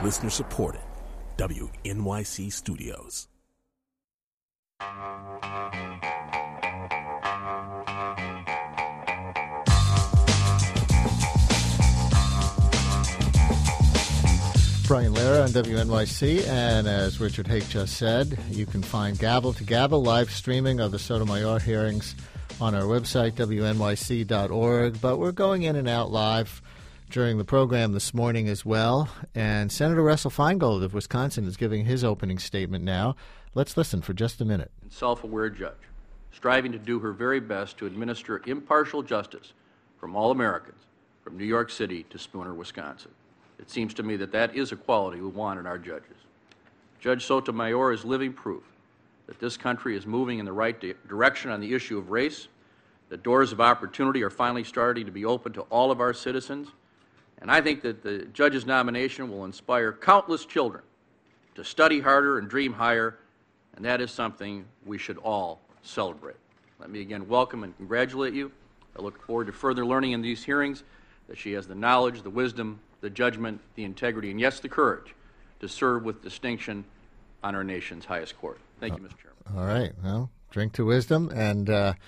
Listener supported. WNYC Studios. Brian Lehrer on WNYC, and as Richard Hake just said, you can find Gavel to Gavel live streaming of the Sotomayor hearings on our website, WNYC.org. But we're going in and out live during the program this morning as well. And Senator Russell Feingold of Wisconsin is giving his opening statement now. Let's listen for just a minute. Self-aware judge, striving to do her very best to administer impartial justice from all Americans, from New York City to Spooner, Wisconsin. It seems to me that that is a quality we want in our judges. Judge Sotomayor is living proof that this country is moving in the right direction on the issue of race, that doors of opportunity are finally starting to be open to all of our citizens, and I think that the judge's nomination will inspire countless children to study harder and dream higher, and that is something we should all celebrate. Let me again welcome and congratulate you. I look forward to further learning in these hearings that she has the knowledge, the wisdom, the judgment, the integrity, and yes, the courage to serve with distinction on our nation's highest court. Thank you, Mr. Chairman. All right. Well, drink to wisdom, and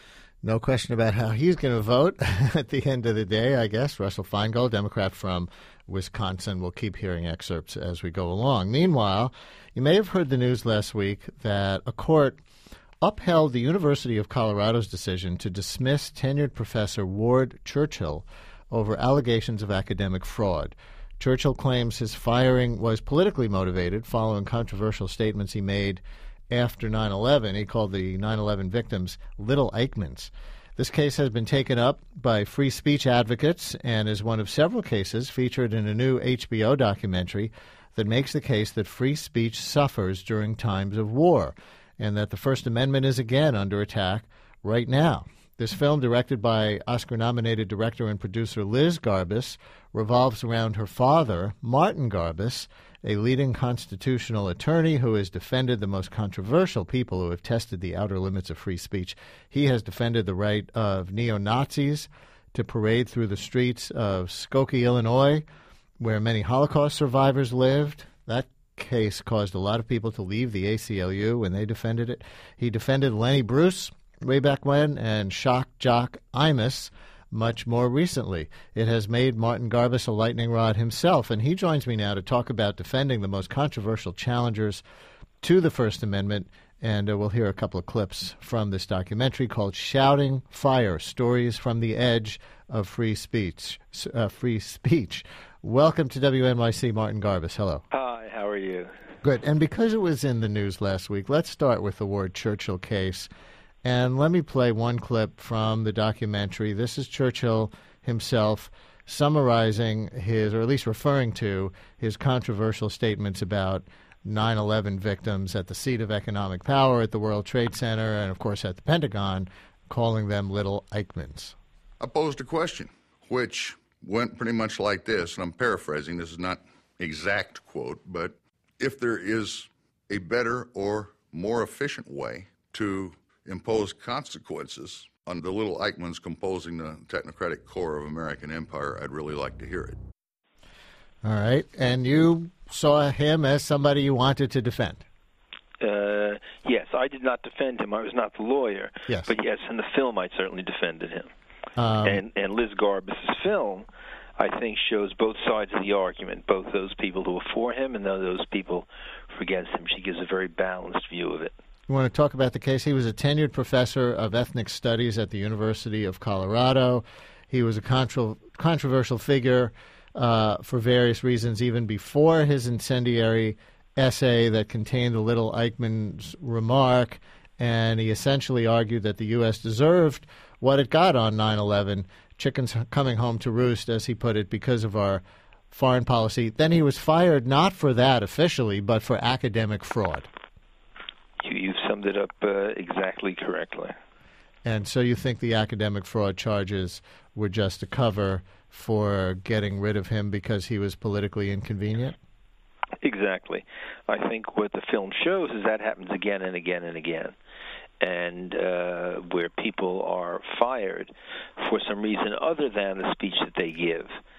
no question about how he's going to vote at the end of the day, I guess. Russell Feingold, Democrat from Wisconsin. We'll keep hearing excerpts as we go along. Meanwhile, you may have heard the news last week that a court upheld the University of Colorado's decision to dismiss tenured professor Ward Churchill over allegations of academic fraud. Churchill claims his firing was politically motivated following controversial statements he made after 9/11. He called the 9/11 victims little Eichmanns. This case has been taken up by free speech advocates and is one of several cases featured in a new HBO documentary that makes the case that free speech suffers during times of war and that the First Amendment is again under attack right now. This film, directed by Oscar-nominated director and producer Liz Garbus, revolves around her father, Martin Garbus, a leading constitutional attorney who has defended the most controversial people who have tested the outer limits of free speech. He has defended the right of neo-Nazis to parade through the streets of Skokie, Illinois, where many Holocaust survivors lived. That case caused a lot of people to leave the ACLU when they defended it. He defended Lenny Bruce way back when, and shock jock Imus much more recently. It has made Martin Garbus a lightning rod himself, and he joins me now to talk about defending the most controversial challengers to the First Amendment, and we'll hear a couple of clips from this documentary called Shouting Fire, Stories from the Edge of Free Speech. Welcome to WNYC, Martin Garbus. Hello. Hi, how are you? Good. And because it was in the news last week, let's start with the Ward Churchill case. And let me play one clip from the documentary. This is Churchill himself summarizing his, or at least referring to, his controversial statements about 9/11 victims at the seat of economic power at the World Trade Center and, of course, at the Pentagon, calling them little Eichmanns. I posed a question, which went pretty much like this, and I'm paraphrasing. This is not exact quote, but if there is a better or more efficient way to impose consequences on the little Eichmanns composing the technocratic core of American empire, I'd really like to hear it. All right. And you saw him as somebody you wanted to defend. Yes, I did not defend him. I was not the lawyer. Yes. But yes, in the film I certainly defended him. And Liz Garbus' film, I think, shows both sides of the argument, both those people who are for him and those people who are against him. She gives a very balanced view of it. You want to talk about the case? He was a tenured professor of ethnic studies at the University of Colorado. He was a controversial figure for various reasons, even before his incendiary essay that contained the little Eichmann's remark, and he essentially argued that the U.S. deserved what it got on 9/11, chickens coming home to roost, as he put it, because of our foreign policy. Then he was fired not for that officially, but for academic fraud. You've summed it up exactly correctly. And so you think the academic fraud charges were just a cover for getting rid of him because he was politically inconvenient? Exactly. I think what the film shows is that happens again and again and again. And where people are fired for some reason other than the speech that they give.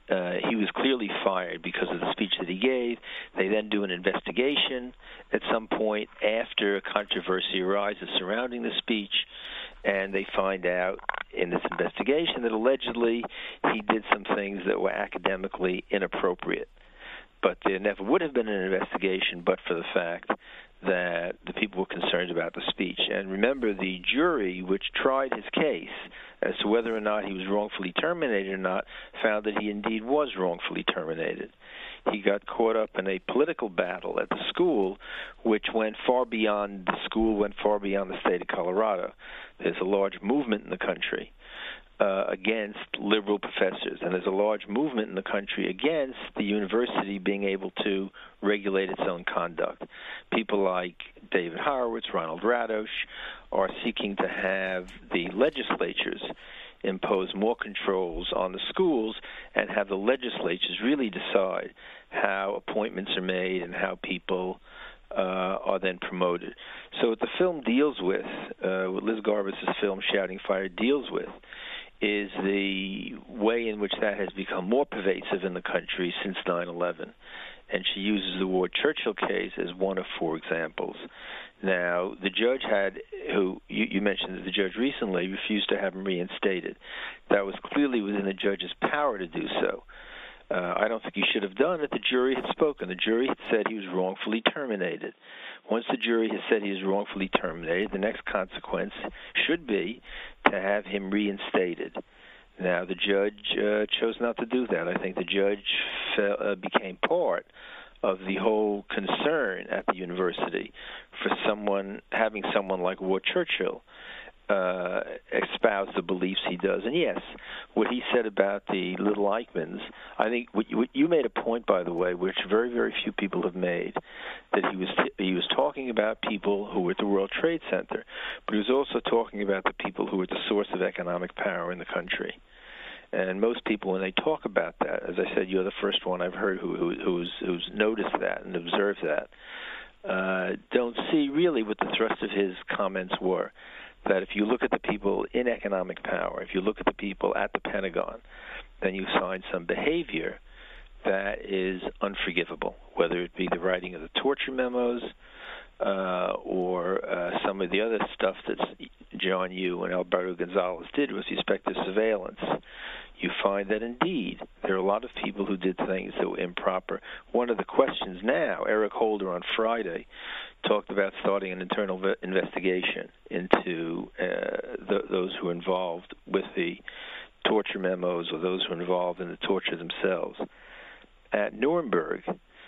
he was clearly fired because of the speech that he gave. They then do an investigation at some point after controversy arises surrounding the speech, and they find out in this investigation that allegedly he did some things that were academically inappropriate. But there never would have been an investigation but for the fact that the people were concerned about the speech. And remember, the jury, which tried his case as to whether or not he was wrongfully terminated or not, found that he indeed was wrongfully terminated. He got caught up in a political battle at the school, which went far beyond the school, went far beyond the state of Colorado. There's a large movement in the country against liberal professors, and there's a large movement in the country against the university being able to regulate its own conduct. People like David Horowitz, Ronald Radosh, are seeking to have the legislatures impose more controls on the schools and have the legislatures really decide how appointments are made and how people are then promoted. So what the film deals with, what Liz Garbus's film Shouting Fire deals with, is the way in which that has become more pervasive in the country since 9/11. And she uses the Ward Churchill case as one of 4 examples. Now, the judge who you mentioned that the judge recently refused to have him reinstated. That was clearly within the judge's power to do so. I don't think he should have done it. The jury had spoken. The jury had said he was wrongfully terminated. Once the jury has said he is wrongfully terminated, the next consequence should be to have him reinstated. Now, the judge chose not to do that. I think the judge became part of the whole concern at the university for having someone like Ward Churchill espouse the beliefs he does. And yes, what he said about the little Eichmanns, I think what you made a point, by the way, which very, very few people have made, that he was talking about people who were at the World Trade Center, but he was also talking about the people who were the source of economic power in the country. And most people, when they talk about that, as I said, you're the first one I've heard who's noticed that and observed that, don't see really what the thrust of his comments were. That if you look at the people in economic power, if you look at the people at the Pentagon, then you find some behavior that is unforgivable, whether it be the writing of the torture memos or some of the other stuff that John Yoo and Alberto Gonzales did with respect to surveillance. You find that indeed there are a lot of people who did things that were improper. One of the questions now, Eric Holder on Friday talked about starting an internal investigation into those who were involved with the torture memos or those who were involved in the torture themselves. At Nuremberg,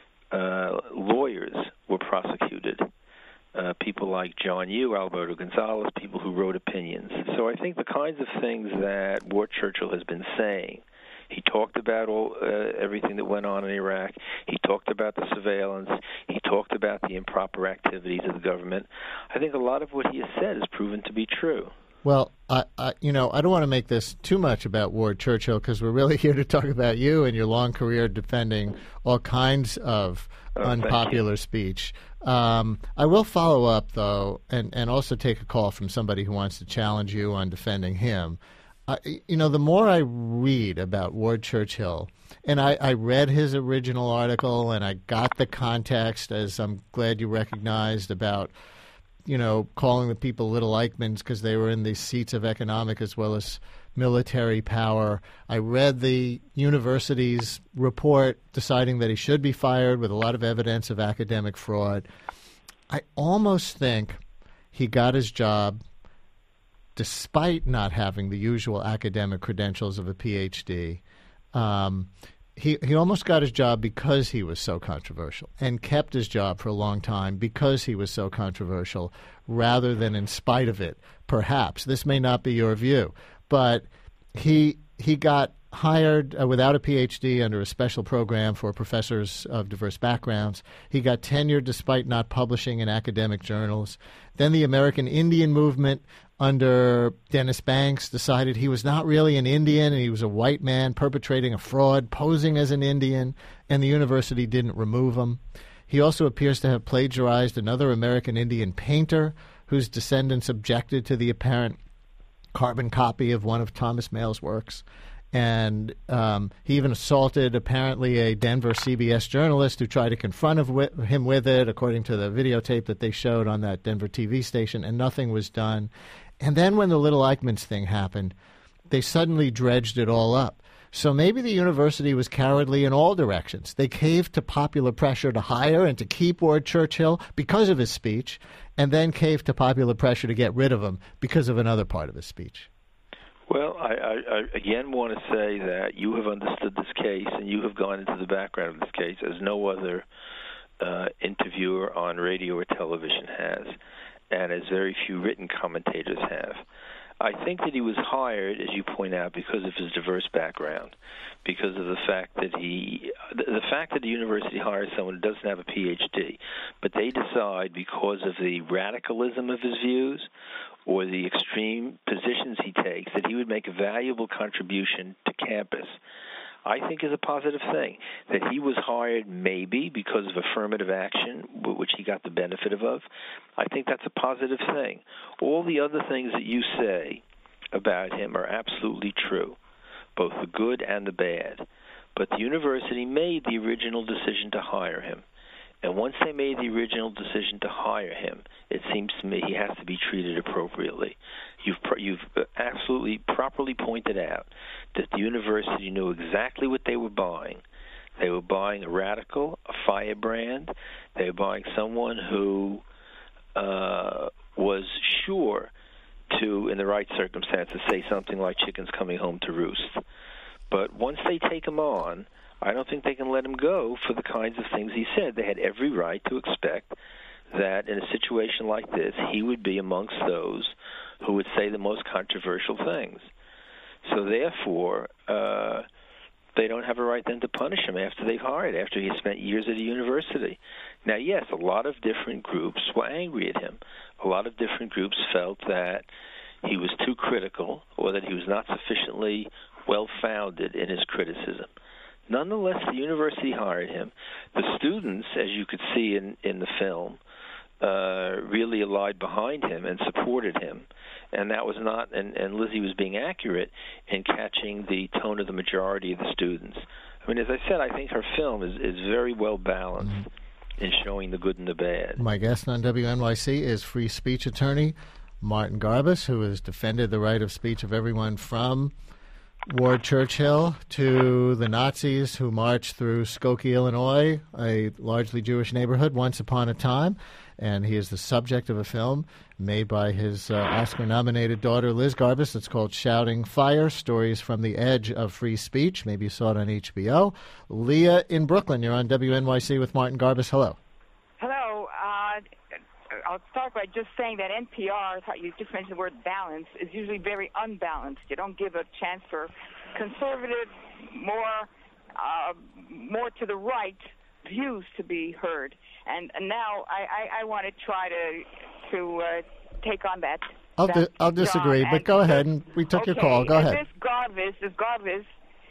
lawyers were prosecuted. People like John Yoo, Alberto Gonzales, people who wrote opinions. So I think the kinds of things that Ward Churchill has been saying, he talked about everything that went on in Iraq. He talked about the surveillance. He talked about the improper activities of the government. I think a lot of what he has said is proven to be true. Well, I don't want to make this too much about Ward Churchill because we're really here to talk about you and your long career defending all kinds of unpopular speech. I will follow up, though, and also take a call from somebody who wants to challenge you on defending him. The more I read about Ward Churchill, and I read his original article and I got the context, as I'm glad you recognized, about calling the people little Eichmanns because they were in the seats of economic as well as military power. I read the university's report deciding that he should be fired with a lot of evidence of academic fraud. I almost think he got his job despite not having the usual academic credentials of a PhD. He almost got his job because he was so controversial and kept his job for a long time because he was so controversial rather than in spite of it, perhaps. This may not be your view, but he got hired without a PhD under a special program for professors of diverse backgrounds. He got tenured despite not publishing in academic journals. Then the American Indian movement under Dennis Banks decided he was not really an Indian and he was a white man perpetrating a fraud, posing as an Indian, and the university didn't remove him. He also appears to have plagiarized another American Indian painter whose descendants objected to the apparent carbon copy of one of Thomas Mayle's works. And he even assaulted, apparently, a Denver CBS journalist who tried to confront him with it, according to the videotape that they showed on that Denver TV station, and nothing was done. And then when the Little Eichmanns thing happened, they suddenly dredged it all up. So maybe the university was cowardly in all directions. They caved to popular pressure to hire and to keep Ward Churchill because of his speech, and then caved to popular pressure to get rid of him because of another part of his speech. Well, I again want to say that you have understood this case and you have gone into the background of this case as no other interviewer on radio or television has, and as very few written commentators have. I think that he was hired, as you point out, because of his diverse background, because of the fact that the university hires someone who doesn't have a PhD, but they decide because of the radicalism of his views or the extreme positions he takes that he would make a valuable contribution to campus. I think is a positive thing. That he was hired maybe because of affirmative action, which he got the benefit of, I think that's a positive thing. All the other things that you say about him are absolutely true, both the good and the bad. But the university made the original decision to hire him. And once they made the original decision to hire him, it seems to me he has to be treated appropriately. You've absolutely properly pointed out that the university knew exactly what they were buying. They were buying a radical, a firebrand. They were buying someone who was sure to, in the right circumstances, say something like chickens coming home to roost. But once they take him on, I don't think they can let him go for the kinds of things he said. They had every right to expect that in a situation like this, he would be amongst those who would say the most controversial things. So therefore, they don't have a right then to punish him after they've hired, after he spent years at a university. Now, yes, a lot of different groups were angry at him. A lot of different groups felt that he was too critical or that he was not sufficiently well-founded in his criticism. Nonetheless, the university hired him. The students, as you could see in the film, really allied behind him and supported him. And that was not, and Lizzie was being accurate in catching the tone of the majority of the students. I mean, as I said, I think her film is very well balanced in showing the good and the bad. My guest on WNYC is free speech attorney Martin Garbus, who has defended the right of speech of everyone from Ward Churchill to the Nazis who marched through Skokie, Illinois, a largely Jewish neighborhood once upon a time. And he is the subject of a film made by his Oscar-nominated daughter, Liz Garbus. It's called Shouting Fire, Stories from the Edge of Free Speech. Maybe you saw it on HBO. Leah in Brooklyn, you're on WNYC with Martin Garbus. Hello. Hello. I'll start by just saying that NPR, you just mentioned the word balance, is usually very unbalanced. You don't give a chance for conservative, more to the right views to be heard. And now I want to try to take on that. I'll disagree, but go ahead. And we took your call. Go ahead. This Garbus,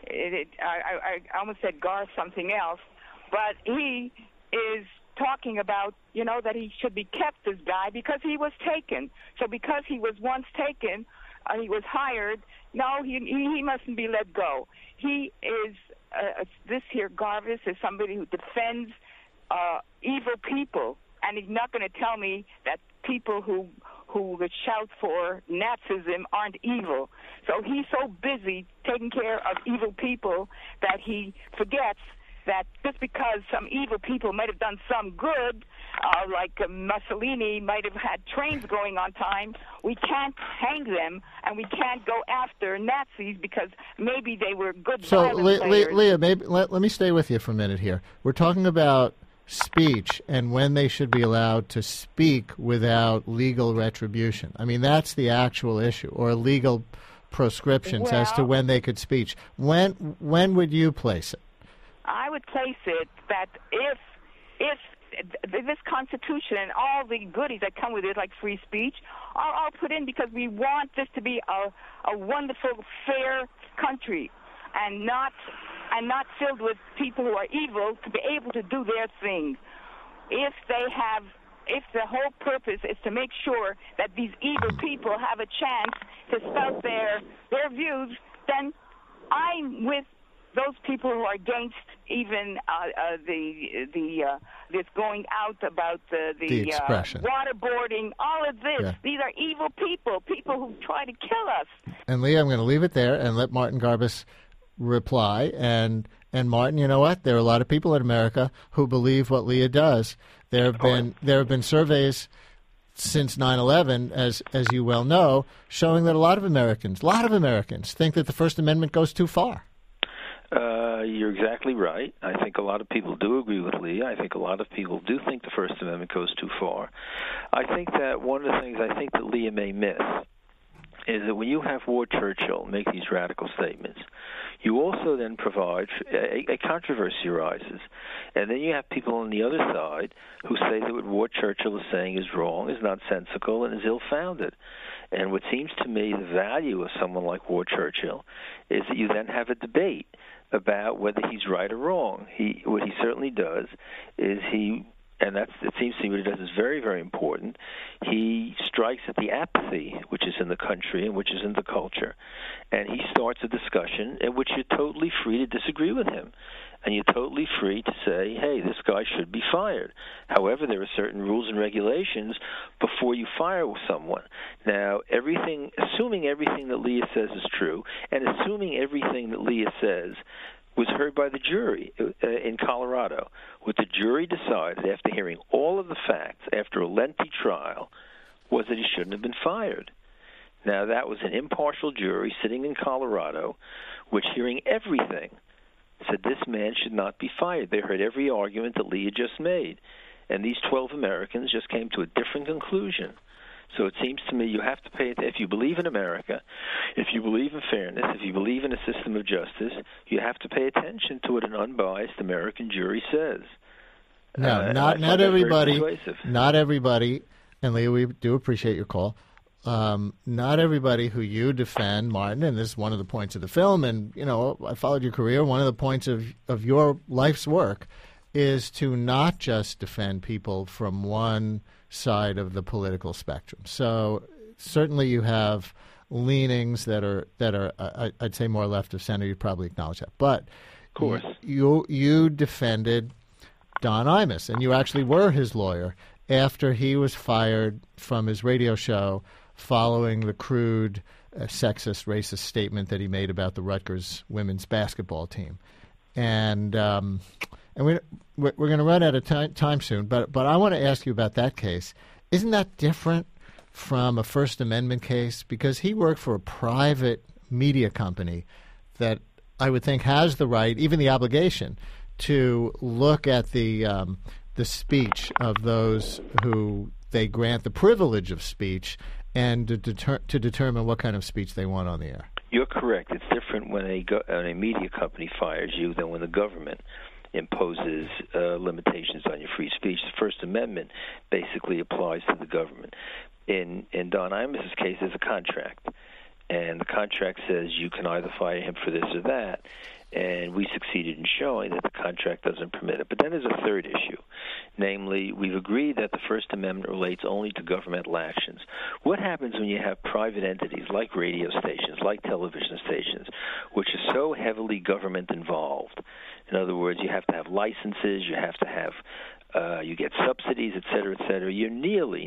I almost said Gar something else, but he is talking about, that he should be kept, this guy, because he was taken. So because he was once taken, he was hired, no, he mustn't be let go. He is, this here Garbus is somebody who defends evil people, and he's not going to tell me that people who shout for Nazism aren't evil. So he's so busy taking care of evil people that he forgets that just because some evil people might have done some good, like Mussolini might have had trains going on time, we can't hang them and we can't go after Nazis because maybe they were good violent players. Leah, maybe let me stay with you for a minute here. We're talking about speech and when they should be allowed to speak without legal retribution. I mean, that's the actual issue, or legal proscriptions as to when they could speak. When would you place it? I would place it that if this Constitution and all the goodies that come with it, like free speech, are all put in because we want this to be a wonderful, fair country, and not filled with people who are evil to be able to do their thing. If the whole purpose is to make sure that these evil people have a chance to spout their views, then I'm with those people who are against even this going out about the expression, waterboarding, all of this. Yeah. These are evil people who try to kill us. And Leah, I'm going to leave it there and let Martin Garbus reply. And Martin, you know what? There are a lot of people in America who believe what Leah does. There have been surveys since 9/11, as you well know, showing that a lot of Americans think that the First Amendment goes too far. You're exactly right. I think a lot of people do agree with Leah. I think a lot of people do think the First Amendment goes too far. I think that one of the things I think that Leah may miss is that when you have Ward Churchill make these radical statements, you also then provide a controversy arises. And then you have people on the other side who say that what Ward Churchill is saying is wrong, is nonsensical, and is ill-founded. And what seems to me the value of someone like Ward Churchill is that you then have a debate about whether he's right or wrong. What he certainly does is it seems to me what he does is very, very important. He strikes at the apathy which is in the country and which is in the culture, and he starts a discussion in which you're totally free to disagree with him, and you're totally free to say, hey, this guy should be fired. However, there are certain rules and regulations before you fire someone. Now, assuming everything that Leah says is true, and assuming everything that Leah says was heard by the jury in Colorado. What the jury decided after hearing all of the facts, after a lengthy trial, was that he shouldn't have been fired. Now, that was an impartial jury sitting in Colorado, which, hearing everything, said this man should not be fired. They heard every argument that Leah just made. And these 12 Americans just came to a different conclusion. So it seems to me you have to pay, if you believe in America, if you believe in fairness, if you believe in a system of justice, you have to pay attention to what an unbiased American jury says. No, not everybody. Not everybody, and Leah, we do appreciate your call. Not everybody who you defend, Martin, and this is one of the points of the film, and, you know, I followed your career. One of the points of your life's work is to not just defend people from one side of the political spectrum. So certainly you have leanings that are I'd say more left of center. You'd probably acknowledge that. But of course, you defended Don Imus, and you actually were his lawyer after he was fired from his radio show following the crude, sexist, racist statement that he made about the Rutgers women's basketball team. And we're going to run out of time soon, but I want to ask you about that case. Isn't that different from a First Amendment case? Because he worked for a private media company that I would think has the right, even the obligation, to look at the speech of those who they grant the privilege of speech and to determine what kind of speech they want on the air. You're correct. It's different when a media company fires you than when the government imposes limitations on your free speech. The First Amendment basically applies to the government. In Don Imus's case, there's a contract, and the contract says you can either fire him for this or that, and we succeeded in showing that the contract doesn't permit it. But then there's a third issue, namely, we've agreed that the First Amendment relates only to governmental actions. What happens when you have private entities like radio stations, like television stations, which are so heavily government involved? In other words, you have to have licenses, you have to have, you get subsidies, et cetera, et cetera. You're nearly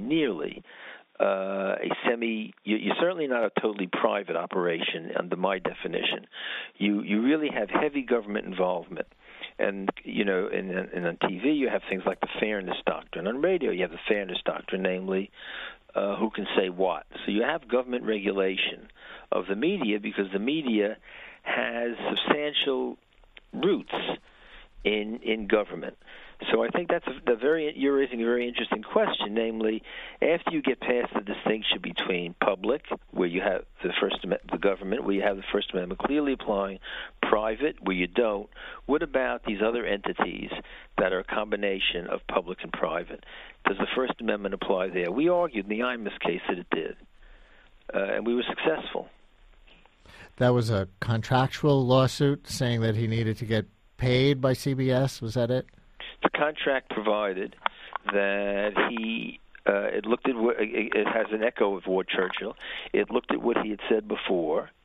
you're certainly not a totally private operation under my definition. You really have heavy government involvement. And, you know, and on TV you have things like the fairness doctrine. On radio you have the fairness doctrine, namely who can say what. So you have government regulation of the media because the media has substantial roots in government. So I think that's you're raising a very interesting question, namely, after you get past the distinction between public, where you have the government, where you have the First Amendment clearly applying, private, where you don't, what about these other entities that are a combination of public and private? Does the First Amendment apply there? We argued in the Imus case that it did, and we were successful. That was a contractual lawsuit saying that he needed to get paid by CBS, was that it? The contract provided that it looked at it has an echo of Ward Churchill. It looked at what he had said before,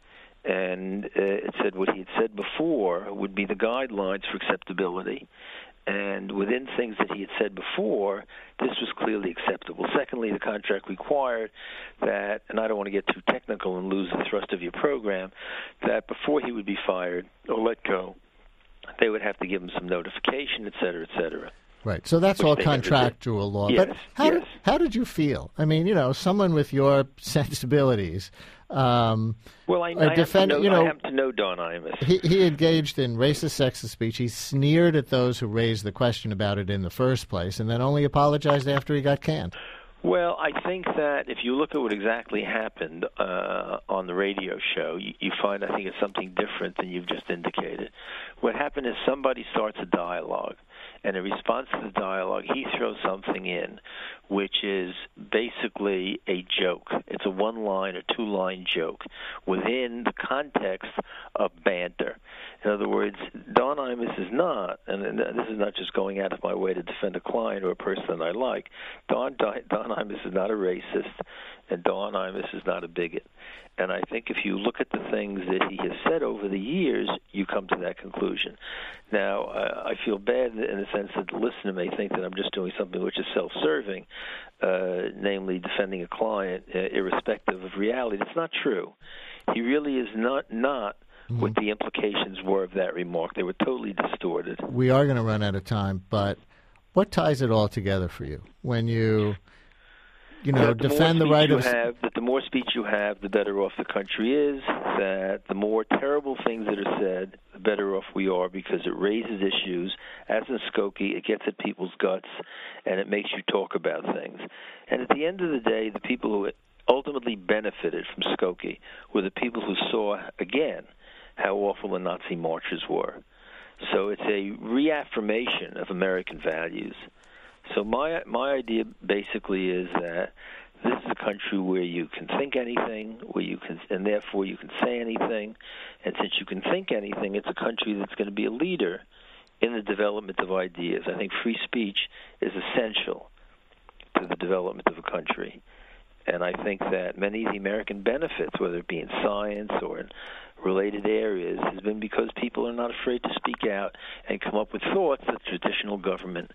and it said what he had said before would be the guidelines for acceptability. And within things that he had said before, this was clearly acceptable. Secondly, the contract required that, and I don't want to get too technical and lose the thrust of your program, that before he would be fired or let go, they would have to give him some notification, et cetera, et cetera. Right. So that's all contractual law. Yes, but how did you feel? I mean, someone with your sensibilities. Well, I happen to know Don Imus. He engaged in racist, sexist speech. He sneered at those who raised the question about it in the first place, and then only apologized after he got canned. Well, I think that if you look at what exactly happened on the radio show, you find, I think, it's something different than you've just indicated. What happened is somebody starts a dialogue, and in response to the dialogue, he throws something in, which is basically a joke. It's a one-line or two-line joke within the context of banter. In other words, Don Imus is not, and this is not just going out of my way to defend a client or a person that I like, Don Imus is not a racist, and Don Imus is not a bigot. And I think if you look at the things that he has said over the years, you come to that conclusion. Now, I feel bad in the sense that the listener may think that I'm just doing something which is self-serving, namely defending a client irrespective of reality. That's not true. He really is not what the implications were of that remark. They were totally distorted. We are going to run out of time, but what ties it all together for you when you defend the right of... That the more speech you have, the better off the country is, that the more terrible things that are said, the better off we are, because it raises issues. As in Skokie, it gets at people's guts, and it makes you talk about things. And at the end of the day, the people who ultimately benefited from Skokie were the people who saw, again, how awful the Nazi marches were. So it's a reaffirmation of American values. So my idea basically is that this is a country where you can think anything, and therefore you can say anything. And since you can think anything, it's a country that's going to be a leader in the development of ideas. I think free speech is essential to the development of a country. And I think that many of the American benefits, whether it be in science or in related areas, has been because people are not afraid to speak out and come up with thoughts that traditional government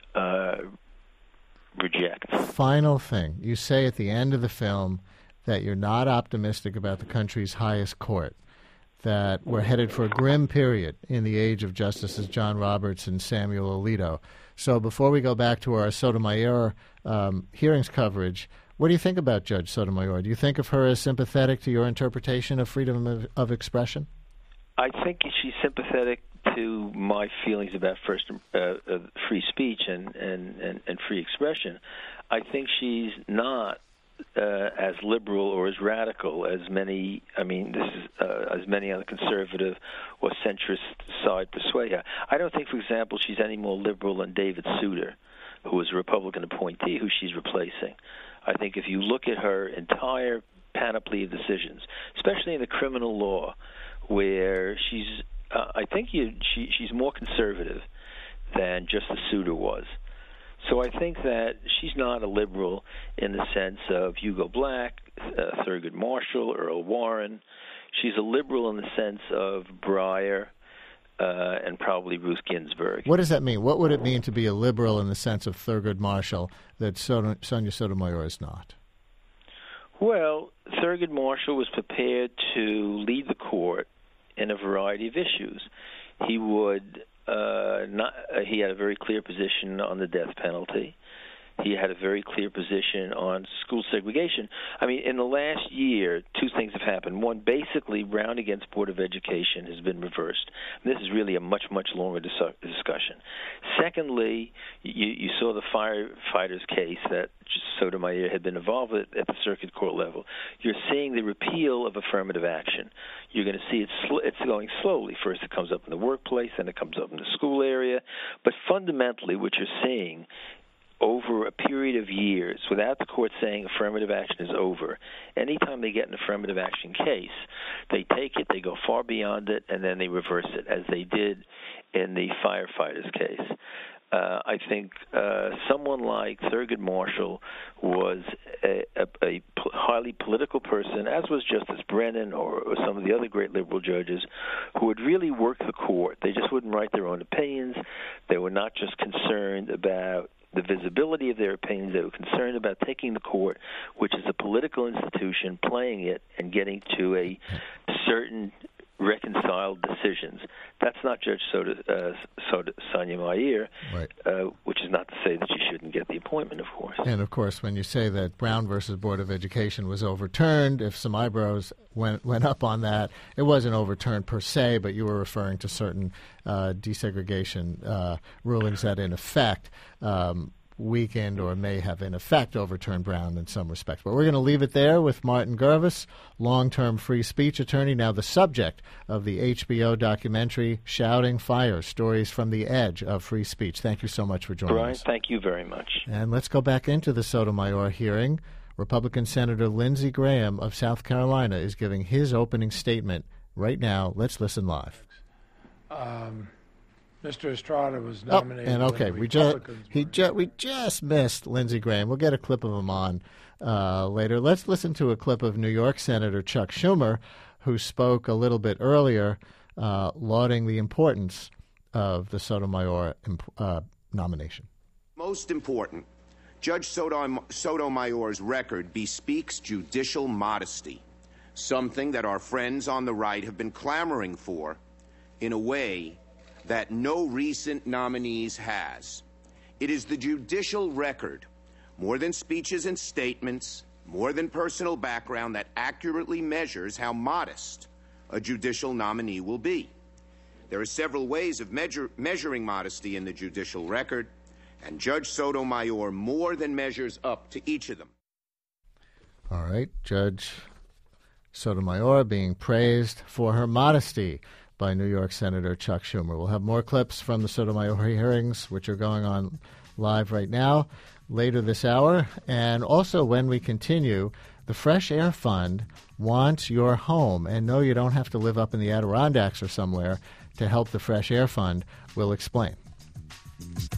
rejects. Final thing. You say at the end of the film that you're not optimistic about the country's highest court, that we're headed for a grim period in the age of Justices John Roberts and Samuel Alito. So before we go back to our Sotomayor hearings coverage, what do you think about Judge Sotomayor? Do you think of her as sympathetic to your interpretation of freedom of expression? I think she's sympathetic to my feelings about free speech and free expression. I think she's not as liberal or as radical as many. I mean, this is as many on the conservative or centrist side persuade her. I don't think, for example, she's any more liberal than David Souter, who was a Republican appointee who she's replacing. I think if you look at her entire panoply of decisions, especially in the criminal law, where she's, I think she's more conservative than Justice Souter was. So I think that she's not a liberal in the sense of Hugo Black, Thurgood Marshall, Earl Warren. She's a liberal in the sense of Breyer and probably Ruth Ginsburg. What does that mean? What would it mean to be a liberal in the sense of Thurgood Marshall that Sonia Sotomayor is not? Well, Thurgood Marshall was prepared to lead the court in a variety of issues. He would he had a very clear position on the death penalty. He had a very clear position on school segregation. I mean, in the last year, two things have happened. One, basically, Brown against Board of Education has been reversed. And this is really a much, much longer discussion. Secondly, you saw the firefighters case that Sotomayor had been involved with at the circuit court level. You're seeing the repeal of affirmative action. You're going to see it's going slowly. First it comes up in the workplace, then it comes up in the school area. But fundamentally, what you're seeing over a period of years, without the court saying affirmative action is over, anytime they get an affirmative action case, they take it, they go far beyond it, and then they reverse it, as they did in the firefighters case. I think someone like Thurgood Marshall was a highly political person, as was Justice Brennan or some of the other great liberal judges, who would really work the court. They just wouldn't write their own opinions. They were not just concerned about the visibility of their opinions. They were concerned about taking the court, which is a political institution, playing it and getting to a certain reconciled decisions. That's not Judge Sotomayor, right. Which is not to say that she shouldn't get the appointment, of course. And, of course, when you say that Brown versus Board of Education was overturned, if some eyebrows went up on that, it wasn't overturned per se, but you were referring to certain desegregation rulings that, in effect, weakened or may have in effect overturned Brown in some respects. But we're going to leave it there with Martin Gervis, long-term free speech attorney, now the subject of the HBO documentary Shouting Fire, Stories from the Edge of Free Speech. Thank you so much for joining us. Brian, thank you very much. And let's go back into the Sotomayor hearing. Republican Senator Lindsey Graham of South Carolina is giving his opening statement right now. Let's listen live. Mr. Estrada was nominated. And okay, we just missed Lindsey Graham. We'll get a clip of him on later. Let's listen to a clip of New York Senator Chuck Schumer, who spoke a little bit earlier, lauding the importance of the Sotomayor nomination. Most important, Judge Sotomayor's record bespeaks judicial modesty, something that our friends on the right have been clamoring for in a way that no recent nominees has. It is the judicial record, more than speeches and statements, more than personal background, that accurately measures how modest a judicial nominee will be. There are several ways of measuring modesty in the judicial record, and Judge Sotomayor more than measures up to each of them. All right, Judge Sotomayor being praised for her modesty by New York Senator Chuck Schumer. We'll have more clips from the Sotomayor hearings, which are going on live right now, later this hour. And also, when we continue, the Fresh Air Fund wants your home. And no, you don't have to live up in the Adirondacks or somewhere to help the Fresh Air Fund. We'll explain.